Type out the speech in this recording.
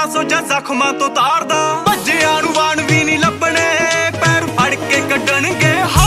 ਥੋੜਾ ਸੋਚਾ ਜ਼ਖਮਾਂ ਤੋਂ ਤਾਰਦਾ। ਭੱਜਿਆਂ ਨੂੰ ਵਾਣ ਵੀ ਨਹੀਂ ਲੱਭਣੇ, ਪੈਰ ਫੜ ਕੇ ਕੱਢਣਗੇ